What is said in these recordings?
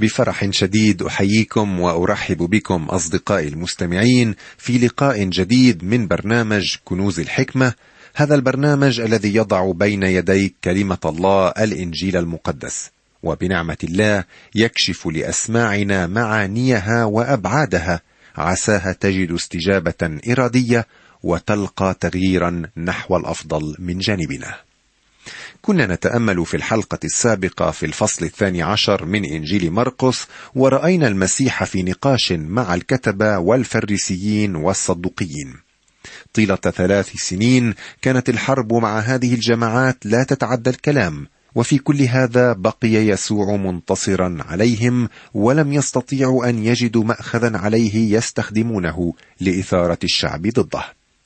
بفرح شديد أحييكم وأرحب بكم أصدقائي المستمعين في لقاء جديد من برنامج كنوز الحكمة. هذا البرنامج الذي يضع بين يديك كلمة الله الإنجيل المقدس، وبنعمة الله يكشف لأسماعنا معانيها وأبعادها، عساها تجد استجابة إرادية وتلقى تغييرا نحو الأفضل من جانبنا. كنا نتأمل في الحلقة السابقة في الفصل 12 من إنجيل مرقس، ورأينا المسيح في نقاش مع الكتبة والفريسيين والصدوقيين. طيلة 3 سنين كانت الحرب مع هذه الجماعات لا تتعدى الكلام، وفي كل هذا بقي يسوع منتصرا عليهم، ولم يستطيعوا أن يجدوا مأخذا عليه يستخدمونه لإثارة الشعب ضده.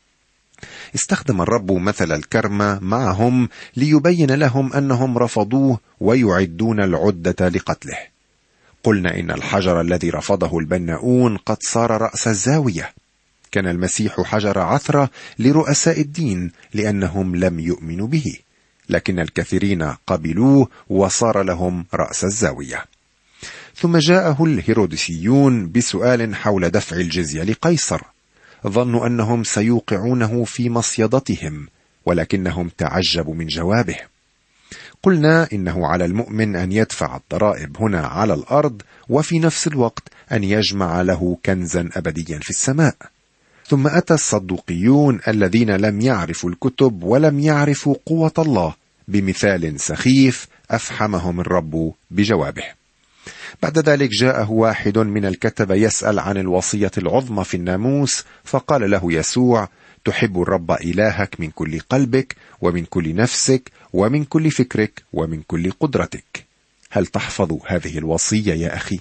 استخدم الرب مثل الكرمة معهم ليبين لهم أنهم رفضوه ويعدون العدة لقتله. قلنا إن الحجر الذي رفضه البناؤون قد صار رأس الزاوية. كان المسيح حجر عثرة لرؤساء الدين لأنهم لم يؤمنوا به، لكن الكثيرين قبلوه وصار لهم رأس الزاوية. ثم جاءه الهيروديسيون بسؤال حول دفع الجزية لقيصر. ظنوا أنهم سيوقعونه في مصيدتهم، ولكنهم تعجبوا من جوابه. قلنا إنه على المؤمن أن يدفع الضرائب هنا على الأرض، وفي نفس الوقت أن يجمع له كنزا أبديا في السماء. ثم أتى الصدوقيون الذين لم يعرفوا الكتب ولم يعرفوا قوة الله بمثال سخيف أفحمهم الرب بجوابه. بعد ذلك جاءه واحد من الكتبة يسأل عن الوصية العظمى في الناموس، فقال له يسوع: تحب الرب إلهك من كل قلبك ومن كل نفسك ومن كل فكرك ومن كل قدرتك. هل تحفظ هذه الوصية يا أخي؟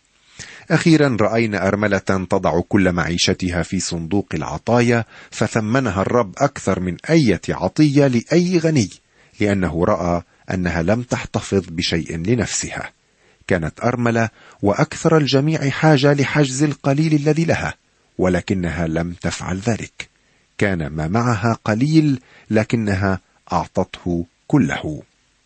أخيرا رأينا أرملة تضع كل معيشتها في صندوق العطايا، فثمنها الرب أكثر من أي عطية لأي غني، لأنه رأى أنها لم تحتفظ بشيء لنفسها. كانت أرملة وأكثر الجميع حاجة لحجز القليل الذي لها، ولكنها لم تفعل ذلك. كان ما معها قليل، لكنها أعطته كله.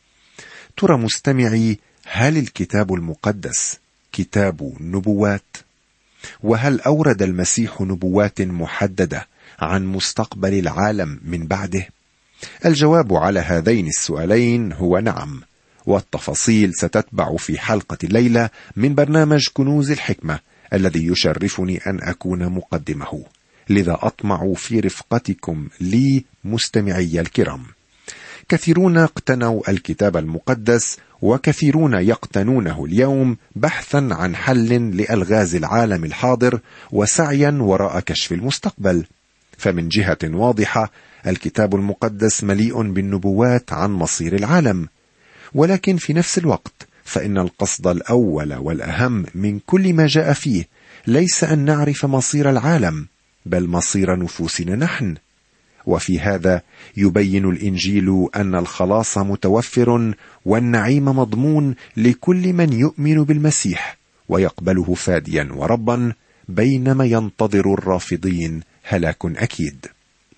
ترى مستمعي، هل الكتاب المقدس كتاب نبوات؟ وهل أورد المسيح نبوات محددة عن مستقبل العالم من بعده؟ الجواب على هذين السؤالين هو نعم، والتفاصيل ستتبع في حلقة الليلة من برنامج كنوز الحكمة الذي يشرفني أن أكون مقدمه، لذا أطمع في رفقتكم لي مستمعي الكرام. كثيرون اقتنوا الكتاب المقدس، وكثيرون يقتنونه اليوم بحثا عن حل لألغاز العالم الحاضر وسعيا وراء كشف المستقبل. فمن جهة واضحة الكتاب المقدس مليء بالنبوات عن مصير العالم، ولكن في نفس الوقت فإن القصد الأول والأهم من كل ما جاء فيه ليس أن نعرف مصير العالم، بل مصير نفوسنا نحن. وفي هذا يبين الإنجيل أن الخلاص متوفر والنعيم مضمون لكل من يؤمن بالمسيح ويقبله فاديا وربا، بينما ينتظر الرافضين هلاك أكيد.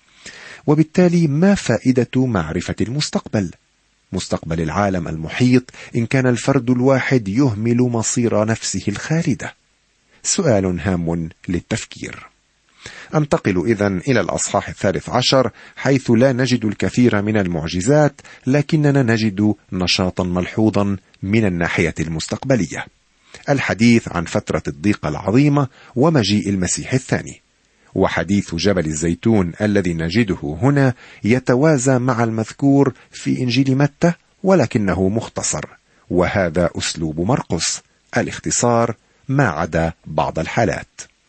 وبالتالي ما فائدة معرفة المستقبل؟ مستقبل العالم المحيط إن كان الفرد الواحد يهمل مصير نفسه الخالدة؟ سؤال هام للتفكير. أنتقل إذن إلى الأصحاح 13، حيث لا نجد الكثير من المعجزات، لكننا نجد نشاطا ملحوظا من الناحية المستقبلية. الحديث عن فترة الضيقة العظيمة ومجيء المسيح الثاني. وحديث جبل الزيتون الذي نجده هنا يتوازى مع المذكور في إنجيل متى، ولكنه مختصر، وهذا أسلوب مرقس، الاختصار ما عدا بعض الحالات.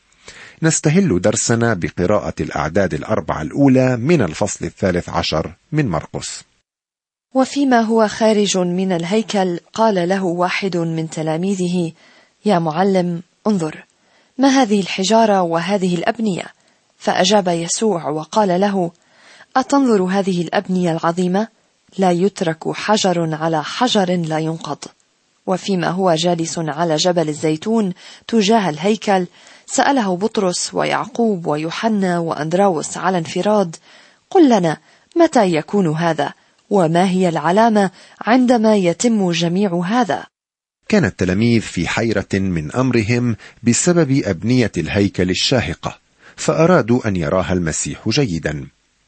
نستهل درسنا بقراءة الأعداد الأربعة الأولى من الفصل 13 من مرقس. وفيما هو خارج من الهيكل قال له واحد من تلاميذه: يا معلم، انظر، ما هذه الحجارة وهذه الأبنية؟ فأجاب يسوع وقال له: أتنظر هذه الأبنية العظيمة؟ لا يترك حجر على حجر لا ينقض. وفيما هو جالس على جبل الزيتون تجاه الهيكل سأله بطرس ويعقوب ويوحنا وأندراوس على انفراد: قل لنا متى يكون هذا؟ وما هي العلامة عندما يتم جميع هذا؟ كان التلاميذ في حيرة من أمرهم بسبب أبنية الهيكل الشاهقة، فأرادوا أن يراها المسيح جيدا.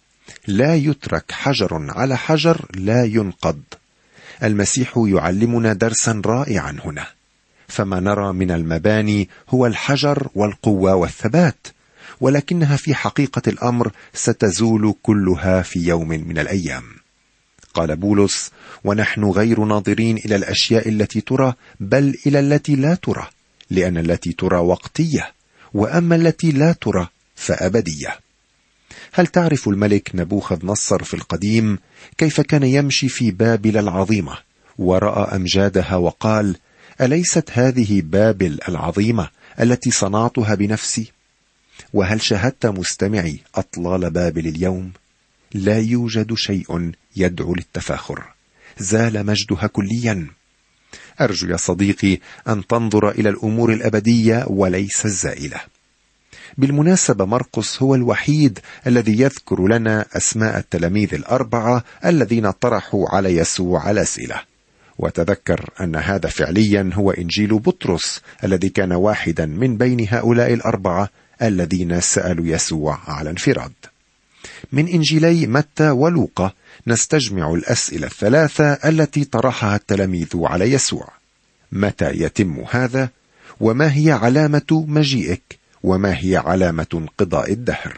لا يترك حجر على حجر لا ينقض. المسيح يعلمنا درسا رائعا هنا، فما نرى من المباني هو الحجر والقوة والثبات، ولكنها في حقيقة الأمر ستزول كلها في يوم من الأيام. قال بولس: ونحن غير ناظرين إلى الأشياء التي ترى، بل إلى التي لا ترى، لأن التي ترى وقتية، وأما التي لا ترى فأبدية. هل تعرف الملك نبوخذ نصر في القديم كيف كان يمشي في بابل العظيمة ورأى أمجادها وقال: أليست هذه بابل العظيمة التي صنعتها بنفسي؟ وهل شاهدت مستمعي أطلال بابل اليوم؟ لا يوجد شيء يدعو للتفاخر، زال مجدها كليا. أرجو يا صديقي أن تنظر إلى الأمور الأبدية وليس الزائلة. بالمناسبة مرقس هو الوحيد الذي يذكر لنا أسماء التلاميذ الأربعة الذين طرحوا على يسوع الأسئلة، وتذكر أن هذا فعليا هو إنجيل بطرس الذي كان واحدا من بين هؤلاء الأربعة الذين سألوا يسوع على انفراد. من إنجيلي متى ولوقا نستجمع الأسئلة الثلاثة التي طرحها التلاميذ على يسوع: متى يتم هذا؟ وما هي علامة مجيئك؟ وما هي علامة انقضاء الدهر؟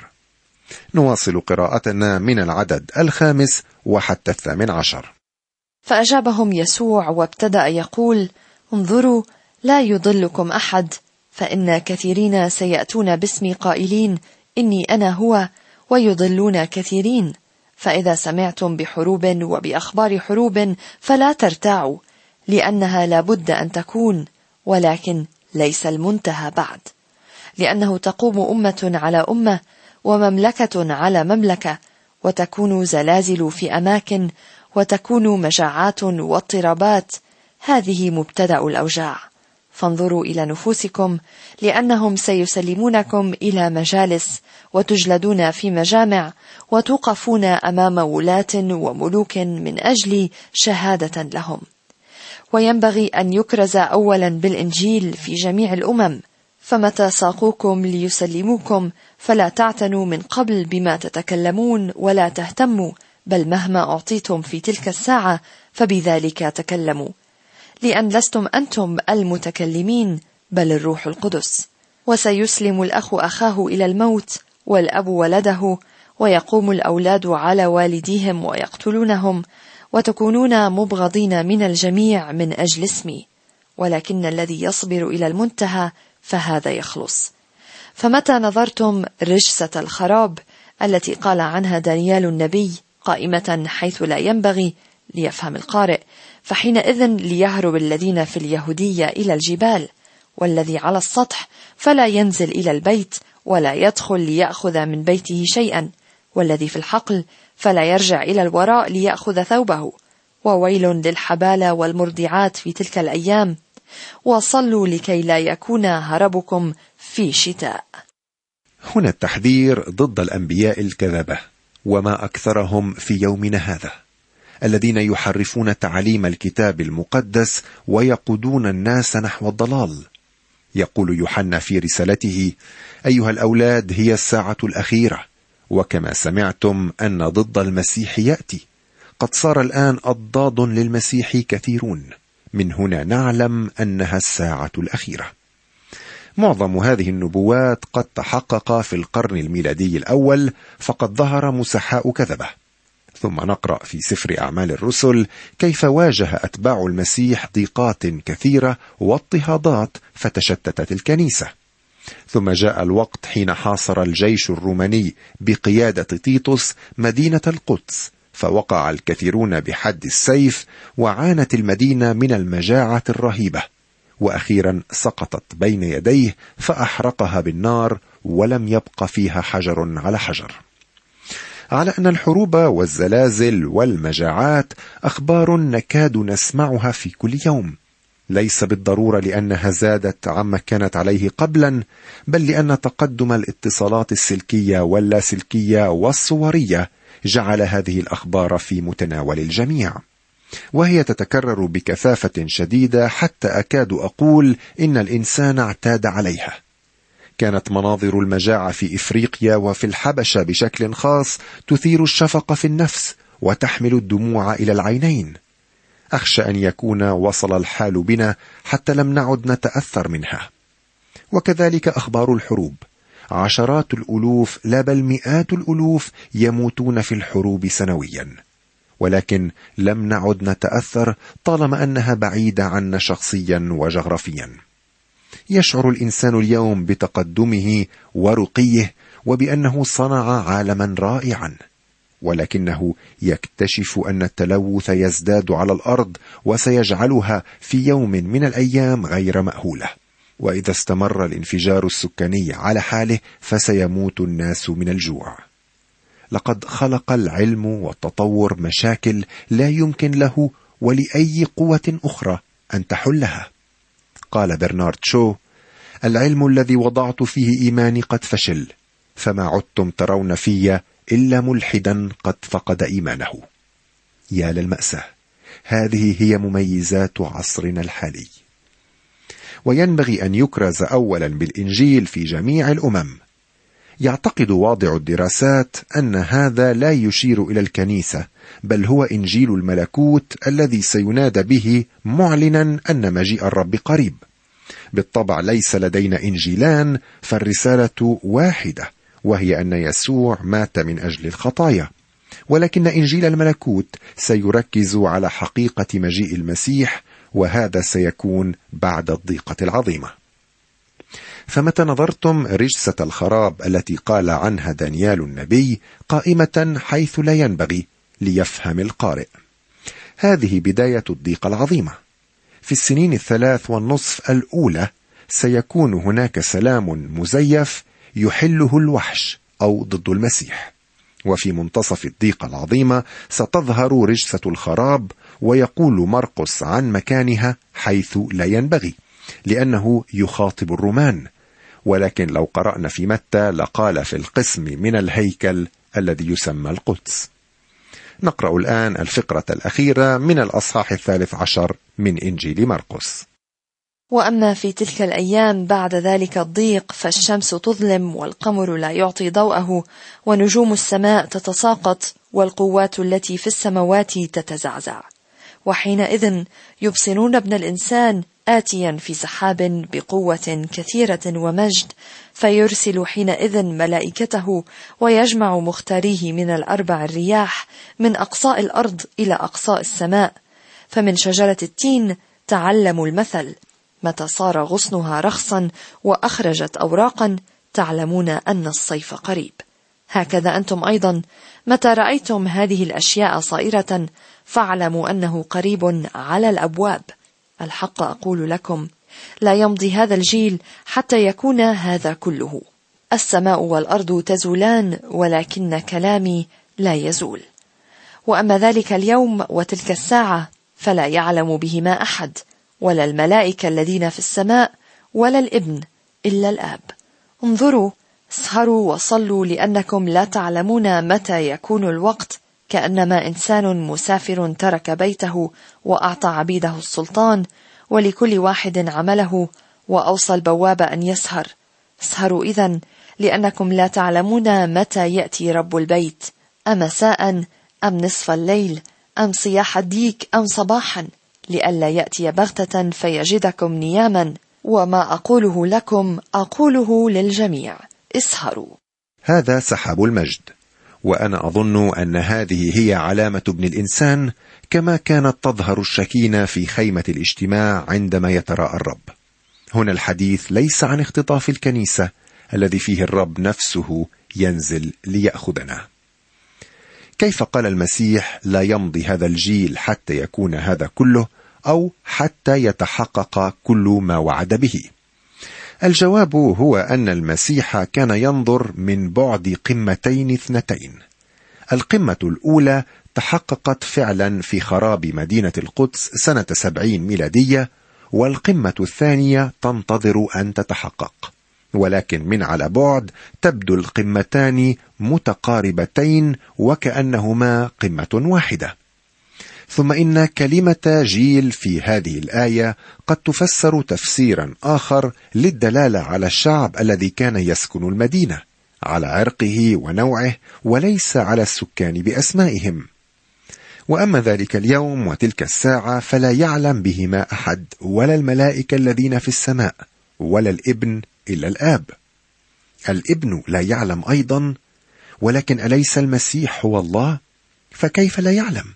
نواصل قراءتنا من العدد 5 وحتى 18. فأجابهم يسوع وابتدأ يقول: انظروا، لا يضلكم أحد، فإن كثيرين سيأتون باسمي قائلين إني أنا هو، ويضلون كثيرين. فإذا سمعتم بحروب وبأخبار حروب فلا ترتاعوا، لأنها لابد أن تكون، ولكن ليس المنتهى بعد. لأنه تقوم أمة على أمة، ومملكة على مملكة، وتكون زلازل في أماكن، وتكون مجاعات واضطرابات. هذه مبتدأ الأوجاع. فانظروا إلى نفوسكم، لأنهم سيسلمونكم إلى مجالس، وتجلدون في مجامع، وتوقفون أمام ولاة وملوك من أجل شهادة لهم. وينبغي أن يكرز أولا بالإنجيل في جميع الأمم. فمتى ساقوكم ليسلموكم فلا تعتنوا من قبل بما تتكلمون ولا تهتموا، بل مهما أعطيتم في تلك الساعة فبذلك تكلموا، لأن لستم أنتم المتكلمين بل الروح القدس. وسيسلم الأخ أخاه إلى الموت، والأب ولده، ويقوم الأولاد على والديهم ويقتلونهم، وتكونون مبغضين من الجميع من أجل اسمي، ولكن الذي يصبر إلى المنتهى فهذا يخلص. فمتى نظرتم رجسة الخراب التي قال عنها دانيال النبي قائمة حيث لا ينبغي، ليفهم القارئ، فحينئذ ليهرب الذين في اليهودية إلى الجبال، والذي على السطح فلا ينزل إلى البيت ولا يدخل ليأخذ من بيته شيئا، والذي في الحقل فلا يرجع إلى الوراء ليأخذ ثوبه. وويل للحبالة والمرضعات في تلك الأيام. وصلوا لكي لا يكون هربكم في شتاء. هنا التحذير ضد الأنبياء الكذبة، وما أكثرهم في يومنا هذا، الذين يحرفون تعاليم الكتاب المقدس ويقودون الناس نحو الضلال. يقول يوحنا في رسالته: أيها الأولاد، هي الساعة الأخيرة، وكما سمعتم أن ضد المسيح يأتي، قد صار الآن أضداد للمسيح كثيرون، من هنا نعلم أنها الساعة الأخيرة. معظم هذه النبوات قد تحقق في القرن الميلادي الأول، فقد ظهر مسحاء كذبة. ثم نقرأ في سفر أعمال الرسل كيف واجه أتباع المسيح ضيقات كثيرة واضطهادات، فتشتتت الكنيسة. ثم جاء الوقت حين حاصر الجيش الروماني بقيادة تيتوس مدينة القدس، فوقع الكثيرون بحد السيف، وعانت المدينة من المجاعة الرهيبة، وأخيرا سقطت بين يديه فأحرقها بالنار، ولم يبق فيها حجر على حجر. على أن الحروب والزلازل والمجاعات أخبار نكاد نسمعها في كل يوم، ليس بالضرورة لأنها زادت عما كانت عليه قبلا، بل لأن تقدم الاتصالات السلكية واللاسلكية والصورية جعل هذه الأخبار في متناول الجميع. وهي تتكرر بكثافة شديدة حتى أكاد أقول إن الإنسان اعتاد عليها. كانت مناظر المجاعة في إفريقيا وفي الحبشة بشكل خاص تثير الشفقة في النفس وتحمل الدموع إلى العينين. أخشى أن يكون وصل الحال بنا حتى لم نعد نتأثر منها. وكذلك أخبار الحروب، عشرات الألوف لا بل مئات الألوف يموتون في الحروب سنويا، ولكن لم نعد نتأثر طالما أنها بعيدة عنا شخصيا وجغرافيا. يشعر الإنسان اليوم بتقدمه ورقيه وبأنه صنع عالما رائعا، ولكنه يكتشف أن التلوث يزداد على الأرض وسيجعلها في يوم من الأيام غير مأهولة. وإذا استمر الانفجار السكاني على حاله فسيموت الناس من الجوع. لقد خلق العلم والتطور مشاكل لا يمكن له ولأي قوة أخرى أن تحلها. قال برنارد شو: العلم الذي وضعت فيه إيماني قد فشل، فما عدتم ترون في إلا ملحدا قد فقد إيمانه. يا للمأساة، هذه هي مميزات عصرنا الحالي. وينبغي أن يكرز أولا بالإنجيل في جميع الأمم. يعتقد واضع الدراسات أن هذا لا يشير إلى الكنيسة، بل هو إنجيل الملكوت الذي سينادى به معلنا أن مجيء الرب قريب. بالطبع ليس لدينا إنجيلان، فالرسالة واحدة، وهي أن يسوع مات من أجل الخطايا، ولكن إنجيل الملكوت سيركز على حقيقة مجيء المسيح، وهذا سيكون بعد الضيقة العظيمة. فمتى نظرتم رجسة الخراب التي قال عنها دانيال النبي قائمة حيث لا ينبغي، ليفهم القارئ. هذه بداية الضيقة العظيمة. في السنين 3.5 الأولى سيكون هناك سلام مزيف يحله الوحش أو ضد المسيح، وفي منتصف الضيقة العظيمة ستظهر رجسة الخراب، ويقول مرقس عن مكانها حيث لا ينبغي، لأنه يخاطب الرومان. ولكن لو قرأنا في متى لقال في القسم من الهيكل الذي يسمى القدس. نقرأ الآن الفقرة الأخيرة من الأصحاح 13 من إنجيل مرقس. وأما في تلك الأيام بعد ذلك الضيق، فالشمس تظلم والقمر لا يعطي ضوءه ونجوم السماء تتساقط والقوات التي في السماوات تتزعزع. وحينئذ يبصرون ابن الإنسان آتيا في سحاب بقوة كثيرة ومجد، فيرسل حينئذ ملائكته ويجمع مختاريه من الأربع الرياح من أقصاء الأرض إلى أقصاء السماء. فمن شجرة التين تعلموا المثل، متى صار غصنها رخصا وأخرجت أوراقا تعلمون أن الصيف قريب. هكذا أنتم أيضا متى رأيتم هذه الأشياء صائرة فاعلموا أنه قريب على الأبواب. الحق أقول لكم، لا يمضي هذا الجيل حتى يكون هذا كله. السماء والأرض تزولان ولكن كلامي لا يزول. وأما ذلك اليوم وتلك الساعة فلا يعلم بهما أحد، ولا الملائكة الذين في السماء ولا الابن إلا الآب. انظروا، اسهروا وصلوا، لأنكم لا تعلمون متى يكون الوقت. كأنما إنسان مسافر ترك بيته وأعطى عبيده السلطان ولكل واحد عمله، وأوصى البواب أن يسهر. اسهروا إذن، لأنكم لا تعلمون متى يأتي رب البيت، أمساء أم نصف الليل أم صياح الديك أم صباحا، لئلا يأتي بغتة فيجدكم نياما. وما أقوله لكم أقوله للجميع، اسهروا. هذا سحاب المجد، وأنا أظن أن هذه هي علامة ابن الإنسان، كما كانت تظهر الشكينة في خيمة الاجتماع عندما يتراءى الرب. هنا الحديث ليس عن اختطاف الكنيسة الذي فيه الرب نفسه ينزل ليأخذنا. كيف قال المسيح لا يمضي هذا الجيل حتى يكون هذا كله، أو حتى يتحقق كل ما وعد به؟ الجواب هو أن المسيح كان ينظر من بعد قمتين اثنتين. القمة الأولى تحققت فعلا في خراب مدينة القدس سنة 70 ميلادية، والقمة الثانية تنتظر أن تتحقق، ولكن من على بعد تبدو القمتان متقاربتين وكأنهما قمة واحدة. ثم إن كلمة جيل في هذه الآية قد تفسر تفسيرا آخر للدلالة على الشعب الذي كان يسكن المدينة، على عرقه ونوعه، وليس على السكان بأسمائهم. وأما ذلك اليوم وتلك الساعة فلا يعلم بهما أحد، ولا الملائكة الذين في السماء، ولا الابن إلا الآب. الابن لا يعلم أيضا، ولكن أليس المسيح هو الله؟ فكيف لا يعلم؟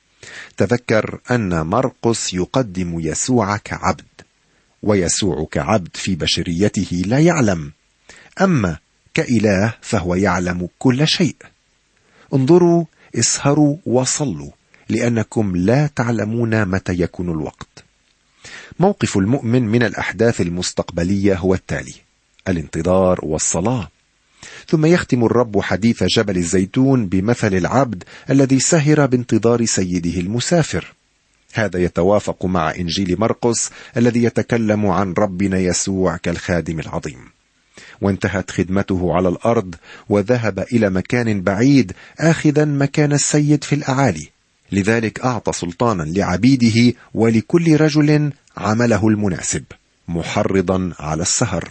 تذكر أن مرقس يقدم يسوع كعبد، ويسوع كعبد في بشريته لا يعلم، أما كإله فهو يعلم كل شيء. انظروا، اسهروا وصلوا، لأنكم لا تعلمون متى يكون الوقت. موقف المؤمن من الأحداث المستقبلية هو التالي: الانتظار والصلاة. ثم يختم الرب حديث جبل الزيتون بمثل العبد الذي سهر بانتظار سيده المسافر. هذا يتوافق مع إنجيل مرقس الذي يتكلم عن ربنا يسوع كالخادم العظيم. وانتهت خدمته على الأرض وذهب إلى مكان بعيد آخذا مكان السيد في الأعالي، لذلك أعطى سلطانا لعبيده ولكل رجل عمله المناسب، محرضا على السهر.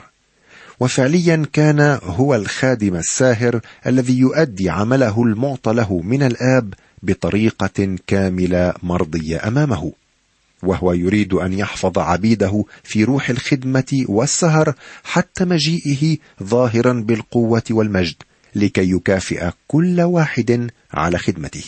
وفعليا كان هو الخادم الساهر الذي يؤدي عمله المعطى له من الآب بطريقة كاملة مرضية أمامه، وهو يريد أن يحفظ عبيده في روح الخدمة والسهر حتى مجيئه ظاهرا بالقوة والمجد، لكي يكافئ كل واحد على خدمته.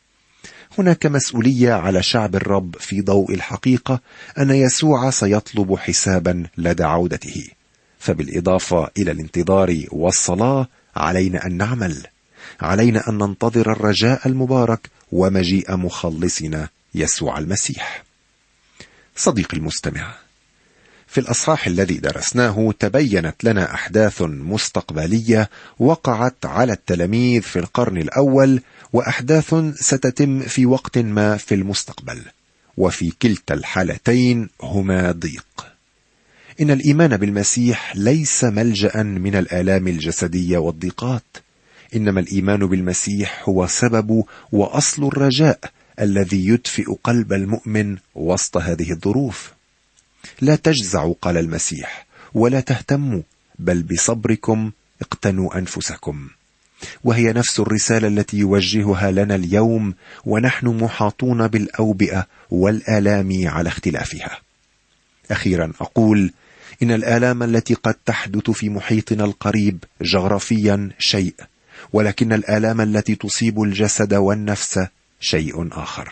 هناك مسؤولية على شعب الرب في ضوء الحقيقة أن يسوع سيطلب حسابا لدى عودته. فبالإضافة إلى الانتظار والصلاة علينا أن نعمل، علينا أن ننتظر الرجاء المبارك ومجيء مخلصنا يسوع المسيح. صديقي المستمع، في الأصحاح الذي درسناه تبينت لنا أحداث مستقبلية وقعت على التلاميذ في القرن الأول، وأحداث ستتم في وقت ما في المستقبل، وفي كلتا الحالتين هما ضيق. إن الإيمان بالمسيح ليس ملجأ من الآلام الجسدية والضيقات، إنما الإيمان بالمسيح هو سبب وأصل الرجاء الذي يدفئ قلب المؤمن وسط هذه الظروف. لا تجزعوا، قال المسيح، ولا تهتموا، بل بصبركم اقتنوا أنفسكم. وهي نفس الرسالة التي يوجهها لنا اليوم ونحن محاطون بالأوبئة والآلام على اختلافها. أخيرا أقول إن الآلام التي قد تحدث في محيطنا القريب جغرافيا شيء، ولكن الآلام التي تصيب الجسد والنفس شيء آخر.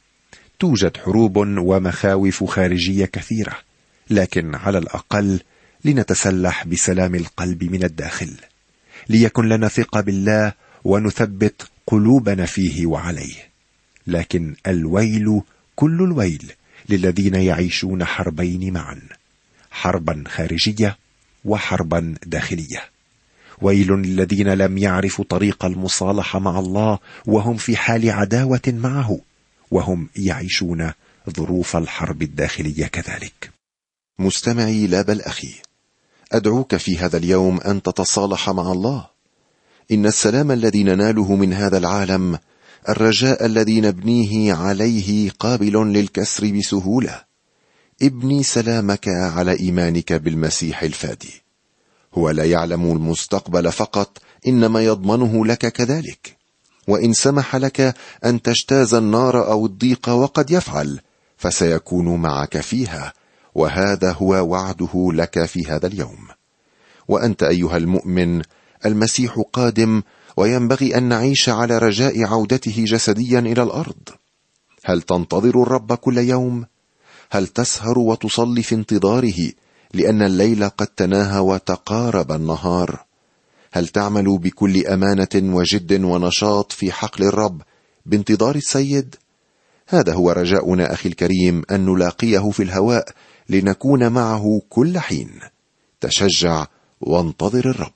توجد حروب ومخاوف خارجية كثيرة، لكن على الأقل لنتسلح بسلام القلب من الداخل، ليكن لنا ثقة بالله ونثبت قلوبنا فيه وعليه. لكن الويل كل الويل للذين يعيشون حربين معا، حربا خارجية وحربا داخلية. ويل للذين لم يعرفوا طريق المصالحة مع الله وهم في حال عداوة معه، وهم يعيشون ظروف الحرب الداخلية كذلك. مستمعي، لا بل أخي، أدعوك في هذا اليوم أن تتصالح مع الله. إن السلام الذي نناله من هذا العالم، الرجاء الذي نبنيه عليه، قابل للكسر بسهولة. ابني سلامك على إيمانك بالمسيح الفادي. هو لا يعلم المستقبل فقط، إنما يضمنه لك كذلك. وإن سمح لك أن تجتاز النار أو الضيق، وقد يفعل، فسيكون معك فيها، وهذا هو وعده لك في هذا اليوم. وأنت أيها المؤمن، المسيح قادم، وينبغي أن نعيش على رجاء عودته جسديا إلى الأرض. هل تنتظر الرب كل يوم؟ هل تسهر وتصلي في انتظاره، لأن الليل قد تناهى وتقارب النهار؟ هل تعمل بكل أمانة وجد ونشاط في حقل الرب بانتظار السيد؟ هذا هو رجاؤنا أخي الكريم، أن نلاقيه في الهواء لنكون معه كل حين. تشجع وانتظر الرب.